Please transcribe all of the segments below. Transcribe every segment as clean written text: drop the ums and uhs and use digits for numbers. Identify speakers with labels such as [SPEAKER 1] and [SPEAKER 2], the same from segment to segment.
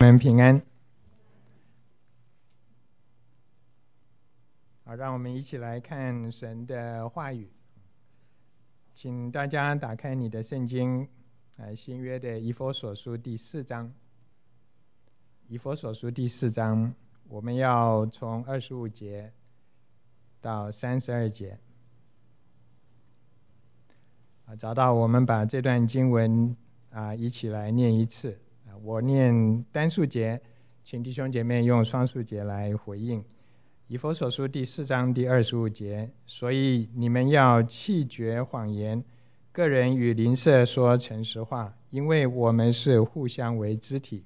[SPEAKER 1] 们平安。好，让我们一起来看神的话语。请大家打开你的圣经，新约的以弗所书第4章。以弗所书第4章，我们要从25节到32节。找到我们把这段经文一起来念一次。我念单数节，请弟兄姐妹用双数节来回应。以弗所书第4章第25节，所以你们要弃绝谎言，个人与邻舍说诚实话，因为我们是互相为肢体。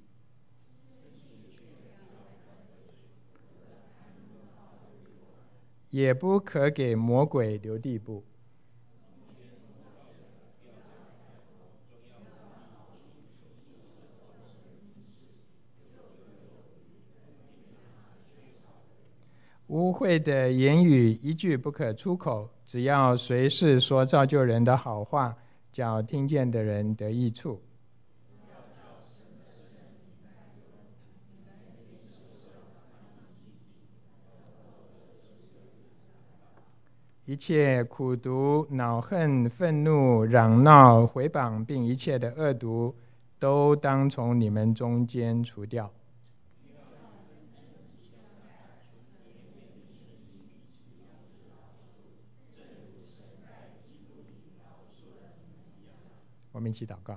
[SPEAKER 1] 也不可给魔鬼留地步。污秽的言语一句不可出口，只要随时说造就人的好话，叫听见的人得益处。一切苦毒、恼恨、愤怒、嚷闹、毁谤，并一切的恶毒，都当从你们中间除掉。我们一起祷告。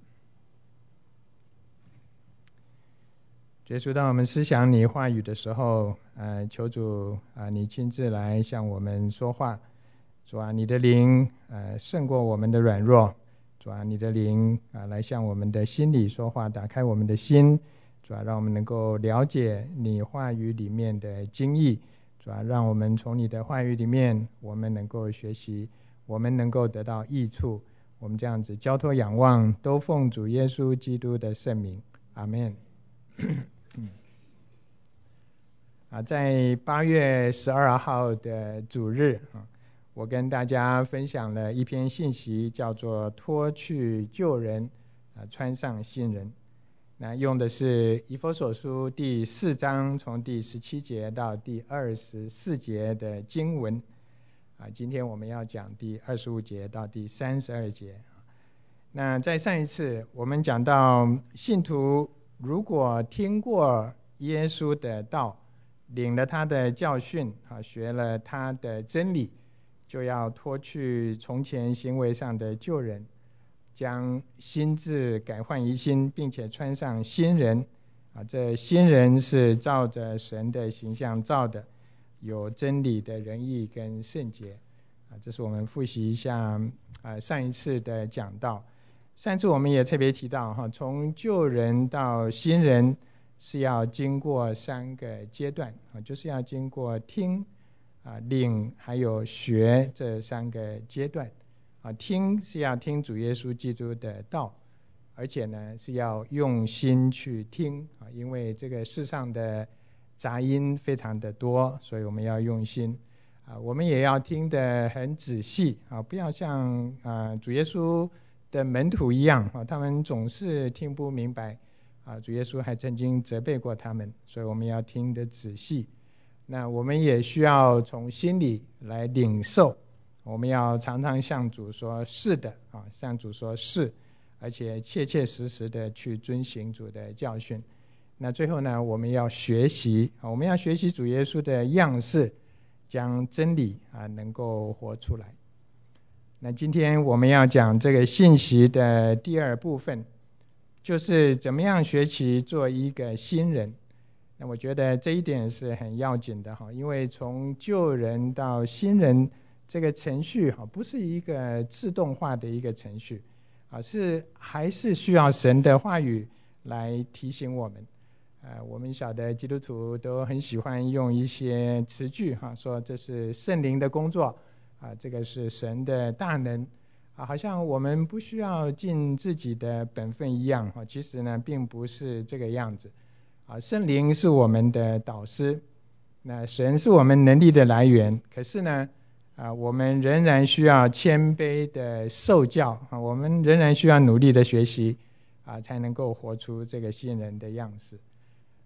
[SPEAKER 1] 耶稣，当我们思想你话语的时候，求主你亲自来向我们说话。主啊，你的灵胜过我们的软弱。主啊，你的灵来向我们的心里说话，打开我们的心。主啊，让我们能够了解你话语里面的精义。主啊，让我们从你的话语里面，我们能够学习，我们能够得到益处。我们这样子交托仰望，都奉主耶稣基督的圣名，阿们。在8月12号的主日，我跟大家分享了一篇信息，叫做脱去旧人，穿上新人。那用的是以弗所书第4章从第17节到第24节的经文。今天我们要讲第25节到第32节。那在上一次我们讲到，信徒如果听过耶稣的道，领了他的教训，学了他的真理，就要脱去从前行为上的旧人，将心志改换一新，并且穿上新人。这新人是照着神的形象造的，有真理的仁义跟圣洁。这是我们复习一下上一次的讲道。上次我们也特别提到，从旧人到新人是要经过3个阶段，就是要经过听、领还有学这3个阶段。听是要听主耶稣基督的道，而且呢是要用心去听，因为这个世上的杂音非常的多，所以我们要用心。我们也要听得很仔细，不要像主耶稣的门徒一样，他们总是听不明白。主耶稣还曾经责备过他们，所以我们要听得仔细。那我们也需要从心里来领受，我们要常常向主说是的，向主说是，而且切切实实的去遵行主的教训。那最后呢，我们要学习，我们要学习主耶稣的样式，将真理能够活出来。那今天我们要讲这个信息的第2部分，就是怎么样学习做一个新人。那我觉得这一点是很要紧的，因为从旧人到新人这个程序不是一个自动化的一个程序，还是需要神的话语来提醒我们。我们晓得基督徒都很喜欢用一些词句，说这是圣灵的工作，这个是神的大能，好像我们不需要尽自己的本分一样。其实呢并不是这个样子。圣灵是我们的导师，那神是我们能力的来源，可是呢我们仍然需要谦卑的受教，我们仍然需要努力的学习，才能够活出这个新人的样式。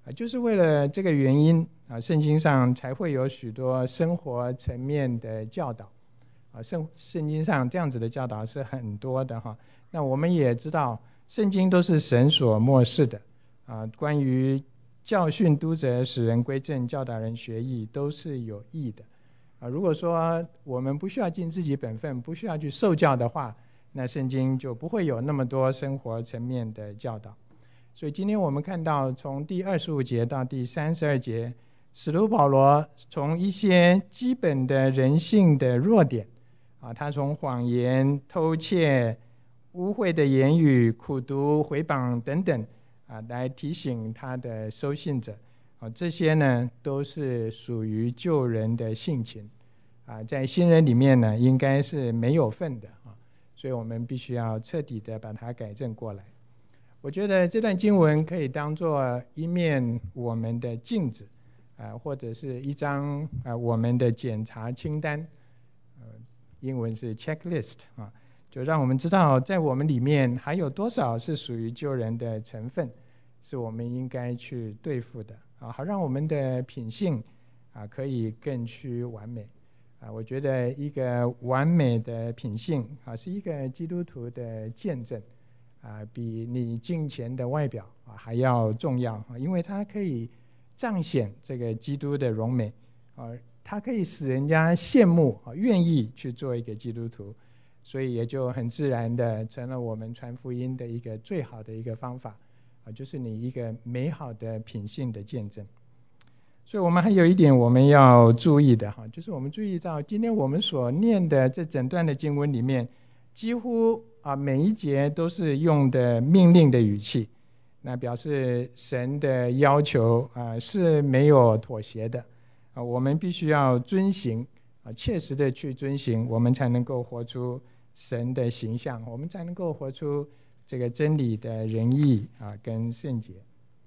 [SPEAKER 1] 就是为了这个原因圣经上才会有许多生活层面的教导圣经上这样子的教导是很多的那我们也知道圣经都是神所默示的关于教训督责使人归正教导人学义都是有益的如果说我们不需要尽自己本分不需要去受教的话，那圣经就不会有那么多生活层面的教导。所以今天我们看到从第25节到第32节，使徒保罗从一些基本的人性的弱点他从谎言、偷窃、污秽的言语、苦毒、毁谤等等来提醒他的收信者这些呢都是属于旧人的性情在新人里面呢应该是没有份的所以我们必须要彻底的把它改正过来。我觉得这段经文可以当作一面我们的镜子或者是一张我们的检查清单英文是 checklist 就让我们知道在我们里面还有多少是属于旧人的成分是我们应该去对付的好让我们的品性可以更趋完美我觉得一个完美的品性是一个基督徒的见证比你敬虔的外表还要重要因为它可以彰显这个基督的荣美它可以使人家羡慕愿意去做一个基督徒，所以也就很自然的成了我们传福音的一个最好的一个方法就是你一个美好的品性的见证。所以我们还有一点我们要注意的就是我们注意到今天我们所念的这整段的经文里面几乎每一节都是用的命令的语气，那表示神的要求是没有妥协的我们必须要遵行切实的去遵行，我们才能够活出神的形象，我们才能够活出这个真理的仁义跟圣洁。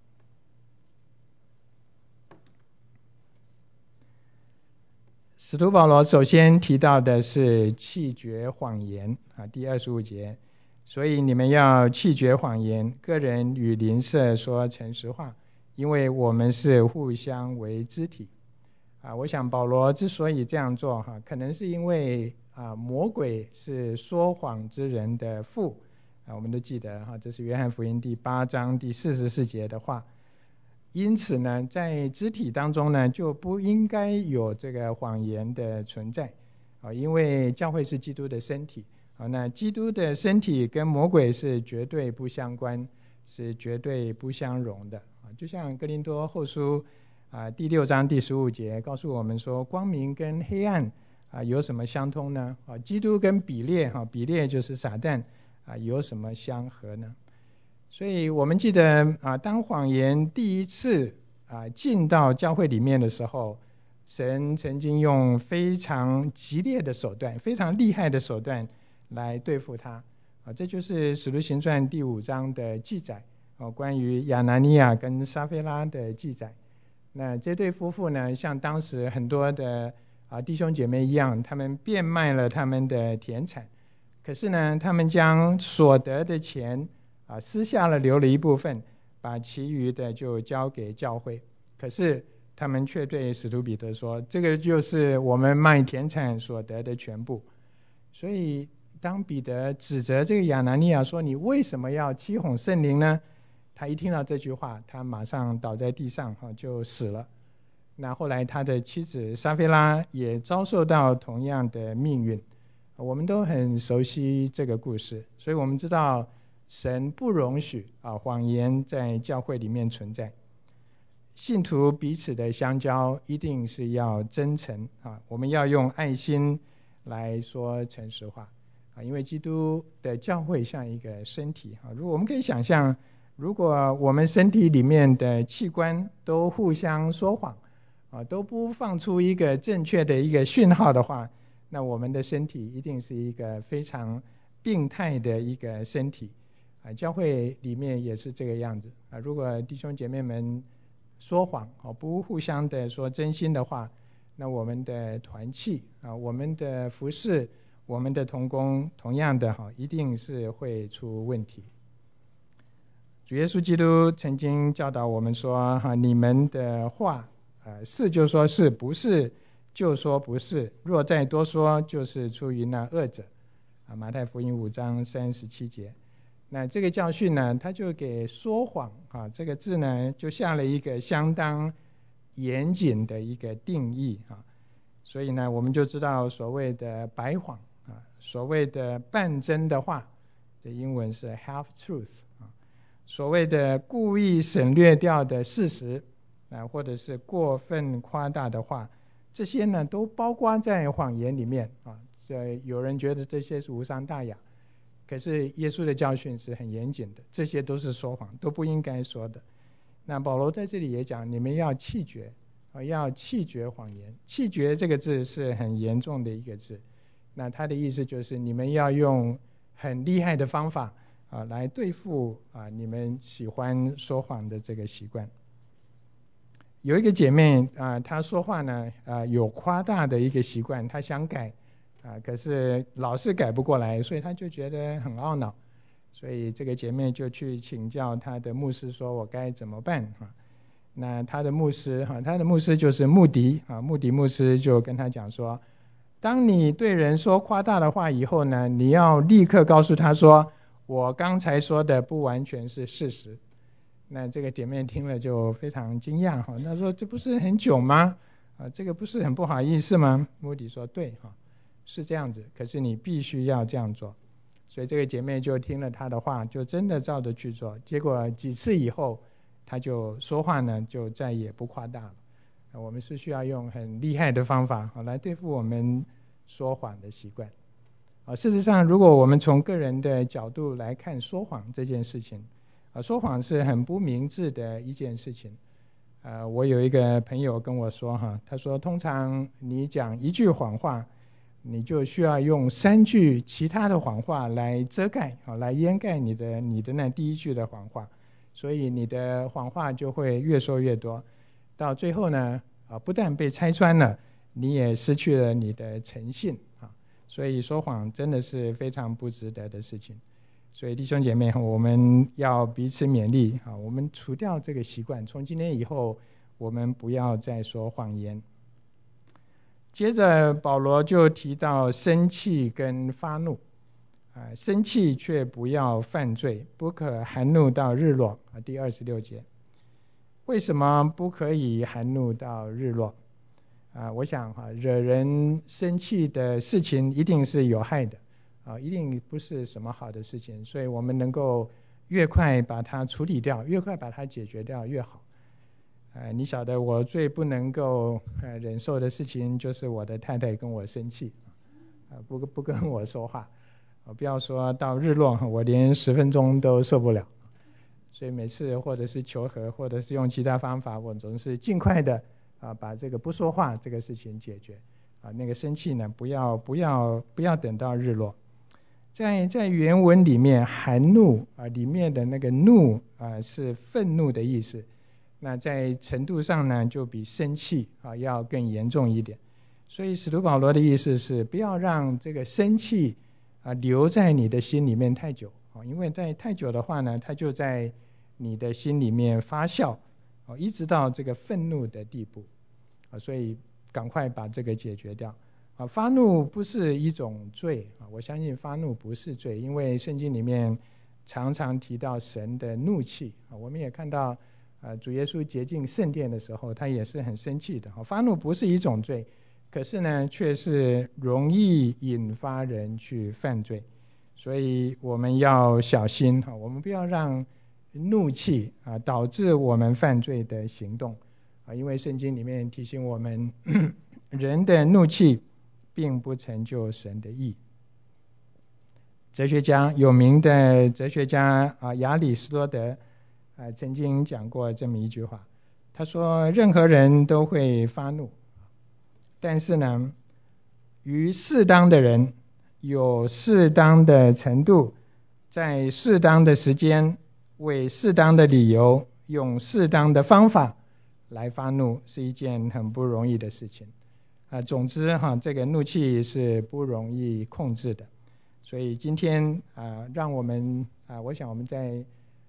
[SPEAKER 1] 使徒保罗首先提到的是弃绝谎言第25节，所以你们要弃绝谎言，个人与邻舍说诚实话，因为我们是互相为肢体我想保罗之所以这样做可能是因为魔鬼是说谎之人的父我们都记得这是约翰福音第8章第44节的话，因此呢在肢体当中呢就不应该有这个谎言的存在因为教会是基督的身体那基督的身体跟魔鬼是绝对不相关，是绝对不相容的就像哥林多后书第6章第15节告诉我们说，光明跟黑暗有什么相通呢基督跟比列比列就是撒旦有什么相合呢？所以我们记得当谎言第一次进到教会里面的时候，神曾经用非常激烈的手段，非常厉害的手段来对付他这就是使徒行传第5章的记载关于亚拿尼亚跟撒非拉的记载。那这对夫妇呢，像当时很多的弟兄姐妹一样，他们变卖了他们的田产，可是呢他们将所得的钱私下了留了一部分，把其余的就交给教会，可是他们却对使徒彼得说，这个就是我们卖田产所得的全部。所以当彼得指责这个亚拿尼亚说，你为什么要欺哄圣灵呢？他一听到这句话，他马上倒在地上就死了。那后来他的妻子撒非拉也遭受到同样的命运，我们都很熟悉这个故事，所以我们知道神不容许谎言在教会里面存在。信徒彼此的相交一定是要真诚我们要用爱心来说诚实话因为基督的教会像一个身体如果我们可以想象，如果我们身体里面的器官都互相说谎都不放出一个正确的一个讯号的话，那我们的身体一定是一个非常病态的一个身体教会里面也是这个样子如果弟兄姐妹们说谎不互相的说真心的话，那我们的团契我们的服事，我们的同工同样的一定是会出问题。 主耶稣基督曾经教导我们说，你们的话，是就说是，不是就说不是，若再多说，就是出于那恶者。马太福音5章37节。那这个教训呢，他就给说谎这个字呢，就下了一个相当严谨的一个定义所以呢，我们就知道所谓的白谎所谓的半真的话，这英文是 half truth 所谓的故意省略掉的事实或者是过分夸大的话，这些呢都包括在谎言里面这有人觉得这些是无伤大雅，可是耶稣的教训是很严谨的，这些都是说谎，都不应该说的。那保罗在这里也讲，你们要弃绝要弃绝谎言。弃绝这个字是很严重的一个字，那他的意思就是你们要用很厉害的方法来对付你们喜欢说谎的这个习惯。有一个姐妹她说话呢有夸大的一个习惯，她想改可是老是改不过来，所以她就觉得很懊恼，所以这个姐妹就去请教她的牧师，说我该怎么办那她的牧师就是穆迪穆迪牧师就跟她讲说，当你对人说夸大的话以后呢，你要立刻告诉他说，我刚才说的不完全是事实。那这个姐妹听了就非常惊讶她说这不是很久吗这个不是很不好意思吗？穆迪说对是这样子，可是你必须要这样做。所以这个姐妹就听了他的话，就真的照着去做，结果几次以后他就说话呢就再也不夸大了。我们是需要用很厉害的方法来对付我们说谎的习惯事实上，如果我们从个人的角度来看说谎这件事情说谎是很不明智的一件事情我有一个朋友跟我说他说通常你讲一句谎话，你就需要用3句其他的谎话来遮盖来掩盖你的那第一句的谎话，所以你的谎话就会越说越多，到最后呢不但被拆穿了，你也失去了你的诚信所以说谎真的是非常不值得的事情。所以弟兄姐妹，我们要彼此勉励我们除掉这个习惯，从今天以后我们不要再说谎言。接着保罗就提到生气跟发怒生气却不要犯罪，不可含怒到日落第26节。为什么不可以含怒到日落我想惹人生气的事情一定是有害的一定不是什么好的事情，所以我们能够越快把它处理掉，越快把它解决掉越好你晓得我最不能够忍受的事情就是我的太太跟我生气不跟我说话不要说到日落，我连10分钟都受不了。所以每次或者是求和，或者是用其他方法，我总是尽快的把这个不说话这个事情解决那个生气呢不要等到日落。在原文里面含怒里面的那个怒是愤怒的意思，那在程度上呢就比生气要更严重一点。所以使徒保罗的意思是不要让这个生气留在你的心里面太久因为在太久的话呢，它就在你的心里面发酵一直到这个愤怒的地步所以赶快把这个解决掉发怒不是一种罪我相信发怒不是罪，因为圣经里面常常提到神的怒气我们也看到主耶稣洁净圣殿的时候，他也是很生气的发怒不是一种罪，可是呢却是容易引发人去犯罪，所以我们要小心我们不要让怒气导致我们犯罪的行动因为圣经里面提醒我们人的怒气并不成就神的义。有名的哲学家亚里士多德曾经讲过这么一句话，他说任何人都会发怒，但是呢于适当的人有适当的程度，在适当的时间为适当的理由用适当的方法来发怒是一件很不容易的事情总之这个怒气是不容易控制的。所以今天让我们我想我们在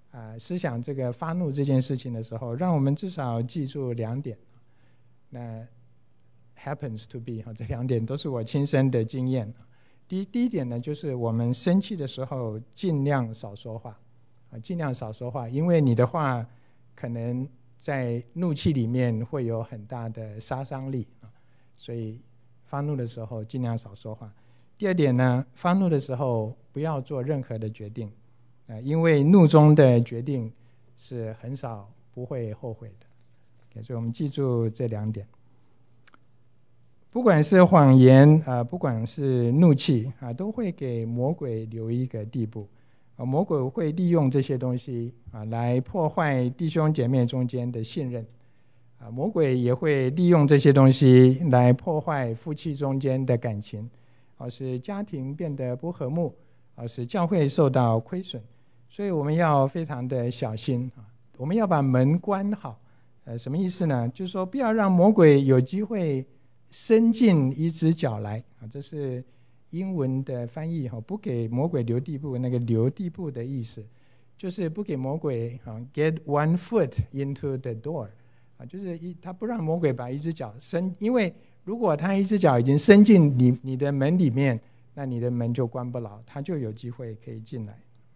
[SPEAKER 1] 思想这个发怒这件事情的时候，让我们至少记住2点。那 happens to be 这2点都是我亲身的经验。第一点呢，就是我们生气的时候尽量少说话，尽量少说话，因为你的话可能在怒气里面会有很大的杀伤力，所以发怒的时候尽量少说话。第二点呢，发怒的时候不要做任何的决定，因为怒中的决定是很少不会后悔的。所以我们记住这2点。不管是谎言不管是怒气都会给魔鬼留一个地步。魔鬼会利用这些东西来破坏弟兄姐妹中间的信任。魔鬼也会利用这些东西来破坏夫妻中间的感情，使家庭变得不和睦，使教会受到亏损。所以我们要非常的小心，我们要把门关好。什么意思呢？就是说不要让魔鬼有机会伸进一只脚来，这是英文的翻译，不给魔鬼留地步。那个留地步的意思就是不给魔鬼get one foot into the door，就是他不让魔鬼把一只脚伸，因为如果他一只脚已经伸进你的门里面，那你的门就关不牢，他就有机会可以进来。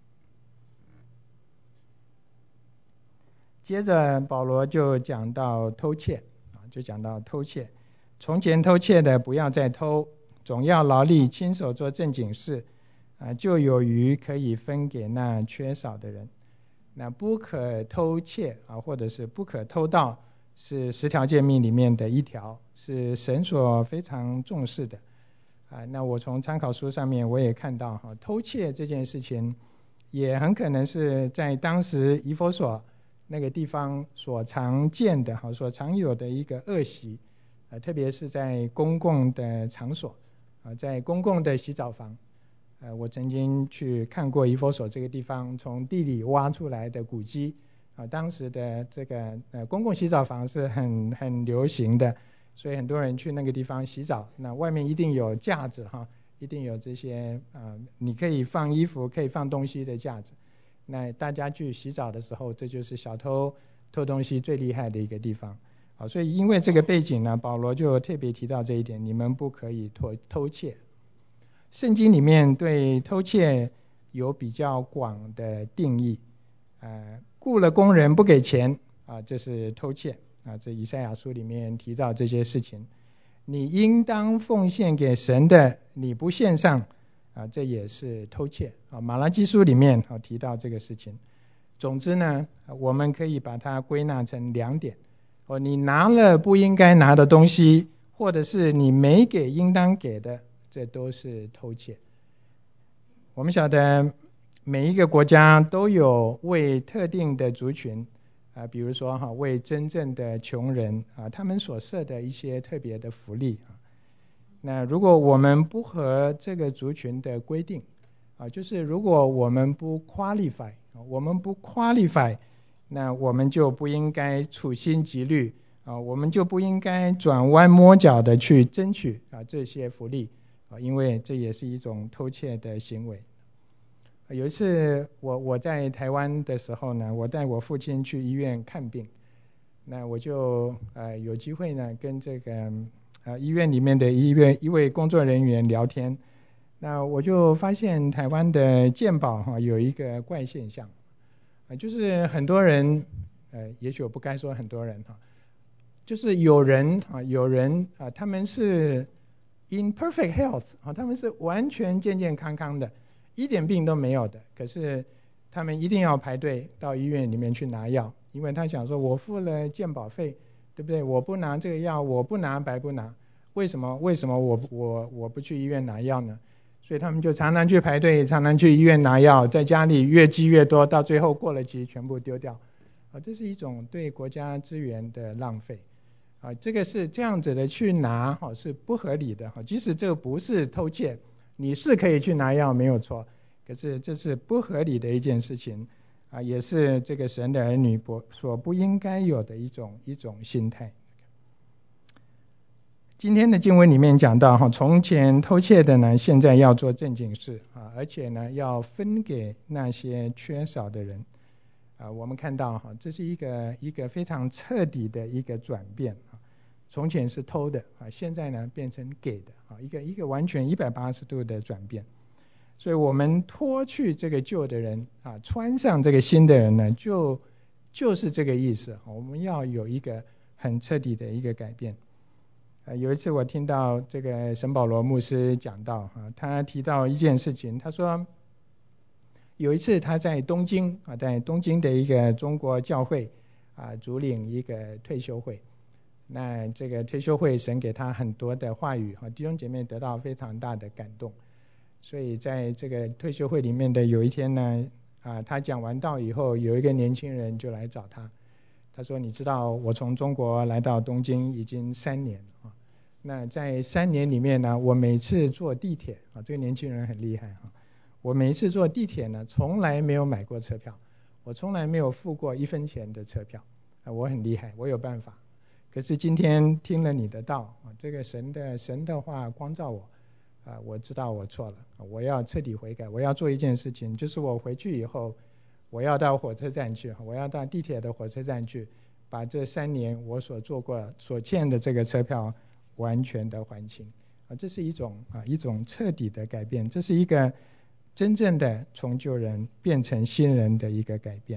[SPEAKER 1] 接着保罗就讲到偷窃，从前偷窃的不要再偷，总要劳力亲手做正经事，就有余可以分给那缺少的人。那不可偷窃或者是不可偷盗，是10条诫命里面的一条，是神所非常重视的。那我从参考书上面我也看到偷窃这件事情也很可能是在当时以弗所那个地方所常见的所常有的一个恶习，特别是在公共的场所，在公共的洗澡房。我曾经去看过以弗所这个地方从地里挖出来的古迹，当时的这个公共洗澡房是很流行的，所以很多人去那个地方洗澡，那外面一定有架子，一定有这些你可以放衣服可以放东西的架子。那大家去洗澡的时候，这就是小偷偷东西最厉害的一个地方。所以因为这个背景呢，保罗就特别提到这一点，你们不可以偷窃。圣经里面对偷窃有比较广的定义，雇了工人不给钱这是偷窃这以赛亚书里面提到这些事情。你应当奉献给神的你不献上这也是偷窃马拉基书里面提到这个事情。总之呢，我们可以把它归纳成2点，你拿了不应该拿的东西，或者是你没给应当给的，这都是偷窃。我们晓得每一个国家都有为特定的族群比如说为真正的穷人他们所设的一些特别的福利那如果我们不合这个族群的规定就是如果我们不 qualify， 那我们就不应该处心积虑我们就不应该转弯抹角的去争取这些福利因为这也是一种偷窃的行为。有一次我在台湾的时候呢，我带我父亲去医院看病，那我就有机会呢跟这个医院里面的一位工作人员聊天。那我就发现台湾的健保有一个怪现象就是很多人也许我不该说很多人就是有人他们是 in perfect health 他们是完全健健康康的，一点病都没有的，可是他们一定要排队到医院里面去拿药，因为他想说我付了健保费，对不对？我不拿这个药，我不拿白不拿，为什么我不去医院拿药呢？所以他们就常常去排队，常常去医院拿药，在家里越积越多，到最后过了期全部丢掉这是一种对国家资源的浪费这个是这样子的去拿是不合理的即使这个不是偷窃，你是可以去拿药没有错，可是这是不合理的一件事情也是这个神的儿女所不应该有的一种心态。今天的经文里面讲到从前偷窃的呢，现在要做正经事而且呢要分给那些缺少的人我们看到这是一个非常彻底的一个转变。从前是偷的现在呢变成给的一个完全180度的转变。所以我们脱去这个旧的人穿上这个新的人呢，就是这个意思。我们要有一个很彻底的一个改变。有一次我听到这个沈保罗牧师讲到他提到一件事情，他说有一次他在东京的一个中国教会主领一个退休会。那这个退休会神给他很多的话语弟兄姐妹得到非常大的感动。所以在这个退休会里面的有一天呢他讲完道以后，有一个年轻人就来找他。他说你知道我从中国来到东京已经3年了那在3年里面呢，我每次坐地铁这个年轻人很厉害我每一次坐地铁呢从来没有买过车票，我从来没有付过1分钱的车票我很厉害，我有办法。可是今天听了你的道这个神的话光照我我知道我错了，我要彻底悔改。我要做一件事情，就是我回去以后我要到火车站去，我要到地铁的火车站去，把这3年我所做过所欠的这个车票完全的还清这是一种彻底的改变，这是一个真正的从旧人变成新人的一个改变。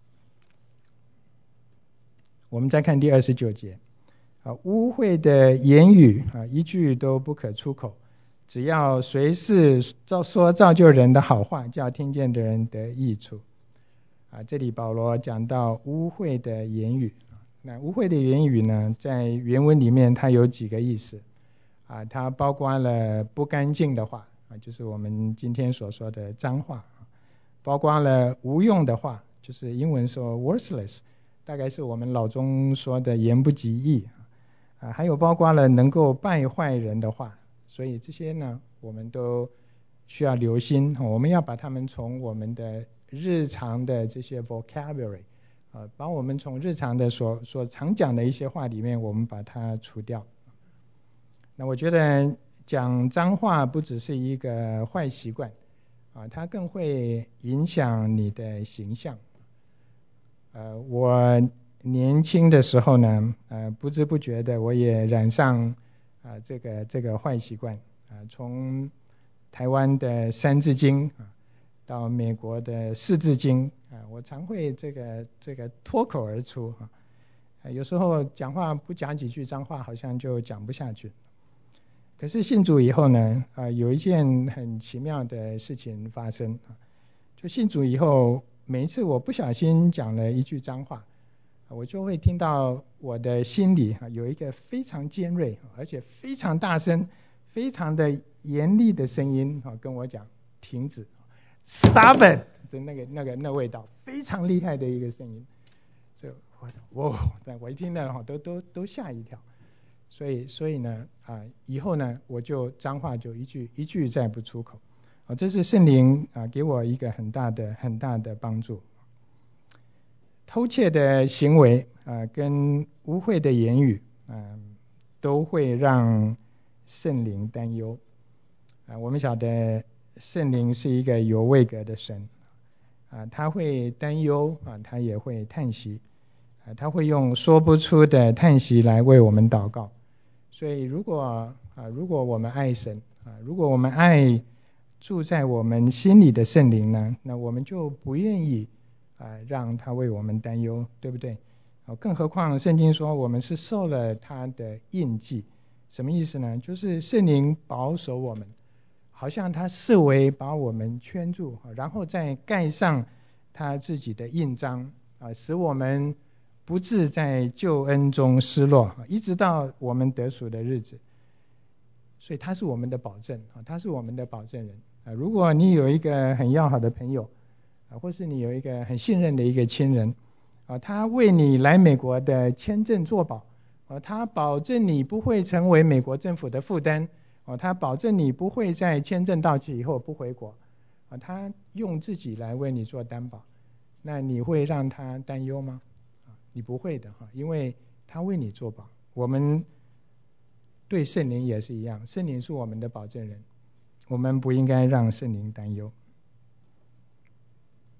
[SPEAKER 1] 我们再看第29节污秽的言语一句都不可出口，只要随时说造就人的好话，叫听见的人得益处这里保罗讲到污秽的言语。那污秽的言语呢，在原文里面它有几个意思它包括了不干净的话就是我们今天所说的脏话，包括了无用的话，就是英文说 worthless， 大概是我们老中说的言不及义还有包括了能够败坏人的话。所以这些呢我们都需要留心我们要把它们从我们的日常的这些 vocabulary把我们从日常的所常讲的一些话里面我们把它除掉。那我觉得讲脏话不只是一个坏习惯它更会影响你的形象我年轻的时候呢不知不觉的我也染上这个坏习惯从台湾的3字经到美国的4字经我常会这个脱口而出有时候讲话不讲几句脏话好像就讲不下去。可是信主以后呢有一件很奇妙的事情发生就信主以后，每一次我不小心讲了一句脏话我就会听到我的心里有一个非常尖锐而且非常大声非常的严厉的声音跟我讲停止 Stop it， 就那味道非常厉害的一个声音。所以我一听到都吓一跳。所以呢以后呢我就脏话就一句再不出口这是圣灵给我一个很大的帮助。偷窃的行为跟污秽的言语都会让圣灵担忧我们晓得圣灵是一个有位格的神他会担忧他也会叹息他会用说不出的叹息来为我们祷告。所以如果我们爱神如果我们爱住在我们心里的圣灵呢，那我们就不愿意让他为我们担忧，对不对更何况圣经说我们是受了他的印记。什么意思呢？就是圣灵保守我们，好像他视为把我们圈住然后再盖上他自己的印章使我们不致在救恩中失落一直到我们得赎的日子。所以他是我们的保证他是我们的保证人如果你有一个很要好的朋友或是你有一个很信任的一个亲人他为你来美国的签证作保他保证你不会成为美国政府的负担他保证你不会在签证到期以后不回国他用自己来为你做担保，那你会让他担忧吗？你不会的因为他为你做保。我们对圣灵也是一样，圣灵是我们的保证人，我们不应该让圣灵担忧。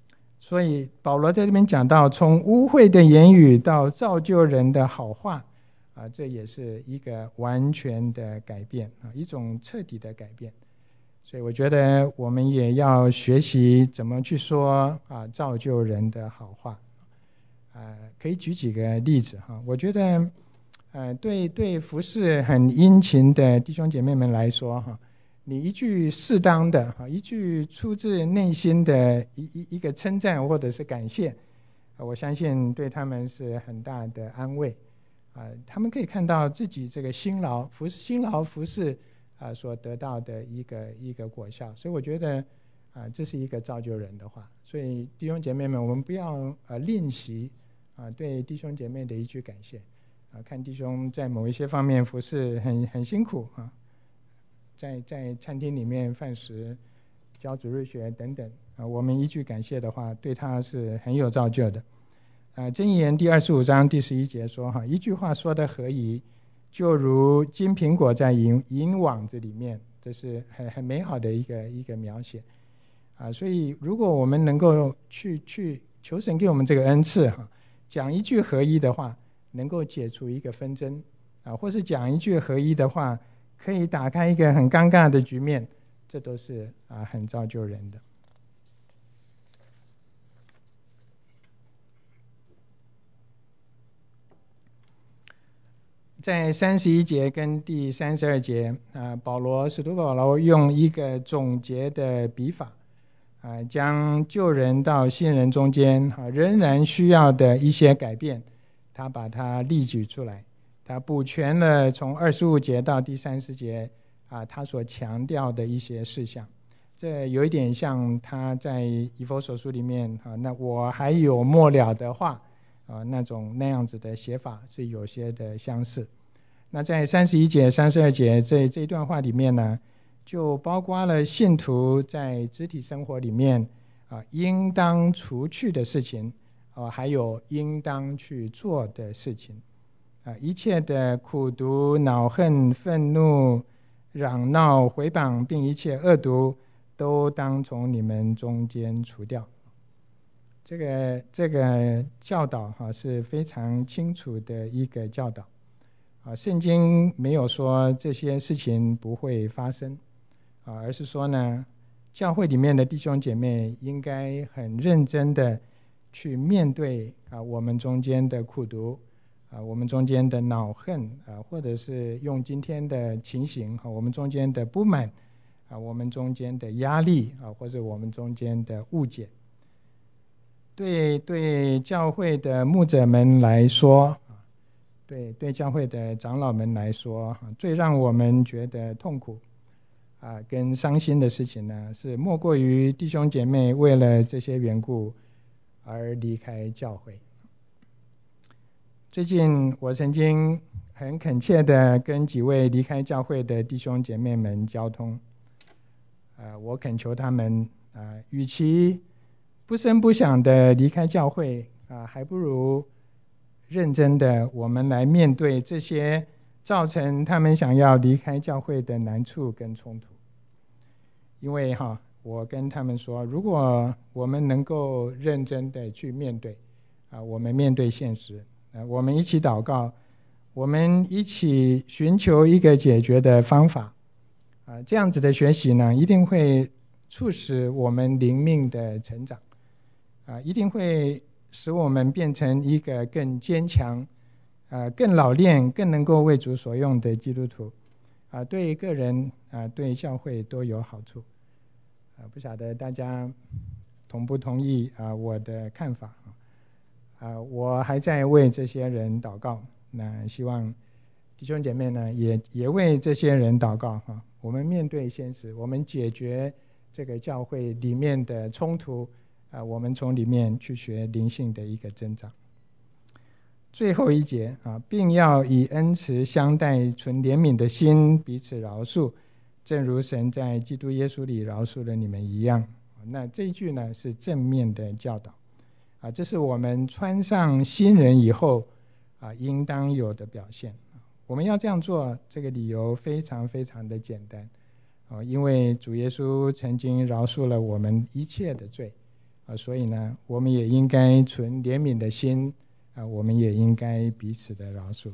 [SPEAKER 1] 所以保罗在这边讲到，从污秽的言语到造就人的好话这也是一个完全的改变一种彻底的改变。所以我觉得我们也要学习怎么去说造就人的好话可以举几个例子我觉得对服侍很殷勤的弟兄姐妹们来说你一句适当的一句出自内心的一个称赞或者是感谢我相信对他们是很大的安慰他们可以看到自己这个辛劳服侍所得到的一个果效。所以我觉得这是一个造就人的话。所以弟兄姐妹们，我们不要吝惜对弟兄姐妹的一句感谢看弟兄在某一些方面服侍很辛苦在餐厅里面饭食教主日学等等我们一句感谢的话对他是很有造就的箴言第25章第11节说一句话说得合宜，就如金苹果在银网子里面，这是很美好的一个描写所以如果我们能够去求神给我们这个恩赐讲一句合一的话，能够解除一个纷争或是讲一句合一的话，可以打开一个很尴尬的局面，这都是很造就人的。在31节跟第32节使徒保罗用一个总结的笔法将旧人到新人中间仍然需要的一些改变，他把它例举出来，他补全了从25节到第30节他所强调的一些事项。这有一点像他在以弗所书里面那我还有末了的话那样子的写法是有些的相似。那在31节32节这一段话里面呢，就包括了信徒在肢体生活里面应当除去的事情还有应当去做的事情一切的苦毒恼恨愤怒嚷闹毁谤并一切恶毒都当从你们中间除掉。这个教导是非常清楚的一个教导圣经没有说这些事情不会发生而是说呢，教会里面的弟兄姐妹应该很认真的去面对我们中间的苦毒我们中间的恼恨或者是用今天的情形我们中间的不满我们中间的压力或者我们中间的误解。对教会的牧者们来说对教会的长老们来说最让我们觉得痛苦跟伤心的事情呢，是莫过于弟兄姐妹为了这些缘故而离开教会。最近我曾经很恳切的跟几位离开教会的弟兄姐妹们交通我恳求他们与其不声不响的离开教会还不如认真的我们来面对这些造成他们想要离开教会的难处跟冲突。因为我跟他们说，如果我们能够认真的去面对我们面对现实我们一起祷告，我们一起寻求一个解决的方法这样子的学习呢，一定会促使我们灵命的成长一定会使我们变成一个更坚强更老练更能够为主所用的基督徒对个人对教会都有好处不晓得大家同不同意我的看法我还在为这些人祷告，那希望弟兄姐妹呢也为这些人祷告我们面对现实，我们解决这个教会里面的冲突我们从里面去学灵性的一个增长。最后一节并要以恩慈相待，存怜悯的心彼此饶恕，正如神在基督耶稣里饶恕了你们一样。那这一句呢是正面的教导这是我们穿上新人以后应当有的表现。我们要这样做，这个理由非常非常的简单因为主耶稣曾经饶恕了我们一切的罪所以呢，我们也应该存怜悯的心，我们也应该彼此的饶恕。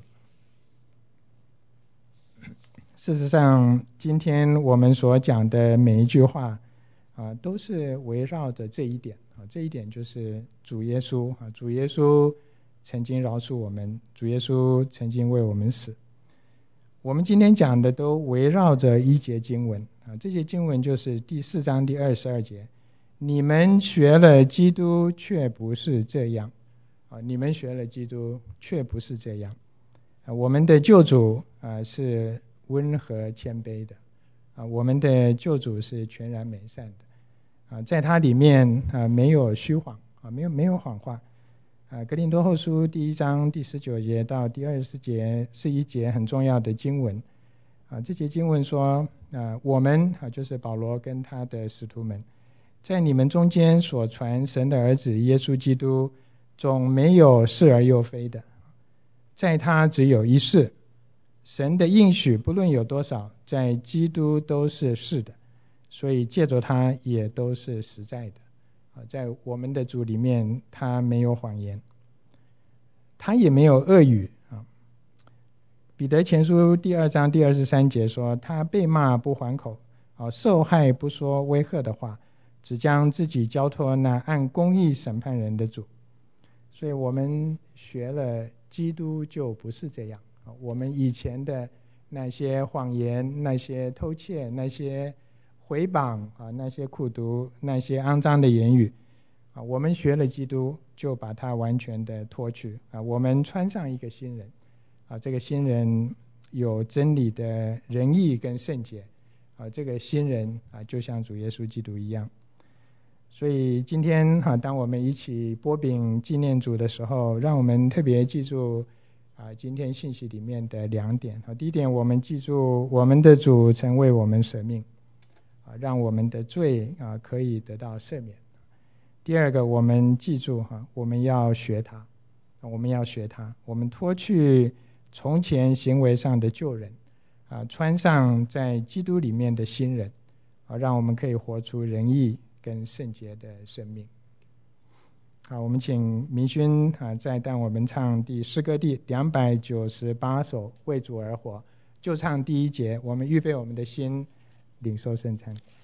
[SPEAKER 1] 事实上，今天我们所讲的每一句话都是围绕着这一点这一点就是主耶稣主耶稣曾经饶恕我们，主耶稣曾经为我们死。我们今天讲的都围绕着一节经文这节经文就是第4章第22节，你们学了基督却不是这样你们学了基督却不是这样我们的救主是温和谦卑的我们的救主是全然美善的在他里面没有虚谎没有谎话哥林多后书第1章第19节到第20节是一节很重要的经文这节经文说我们就是保罗跟他的使徒们，在你们中间所传神的儿子耶稣基督，总没有是而又非的，在他只有一是，神的应许不论有多少，在基督都是是的，所以借着他也都是实在的在我们的主里面，他没有谎言，他也没有恶语彼得前书第2章第23节说，他被骂不还口受害不说威吓的话，只将自己交托那按公义审判人的主。所以我们学了基督就不是这样我们以前的那些谎言，那些偷窃，那些毁谤那些苦毒，那些肮脏的言语我们学了基督就把它完全的脱去我们穿上一个新人这个新人有真理的仁义跟圣洁这个新人就像主耶稣基督一样。所以今天当我们一起擘饼纪念主的时候，让我们特别记住今天信息里面的2点第一点，我们记住我们的主曾为我们舍命让我们的罪可以得到赦免。第二个，我们记住我们要学他，我们脱去从前行为上的旧人穿上在基督里面的新人让我们可以活出仁义跟圣洁的生命。好，我们请明勋再带我们唱诗歌第298首为主而活，就唱第1节，我们预备我们的心领受圣餐。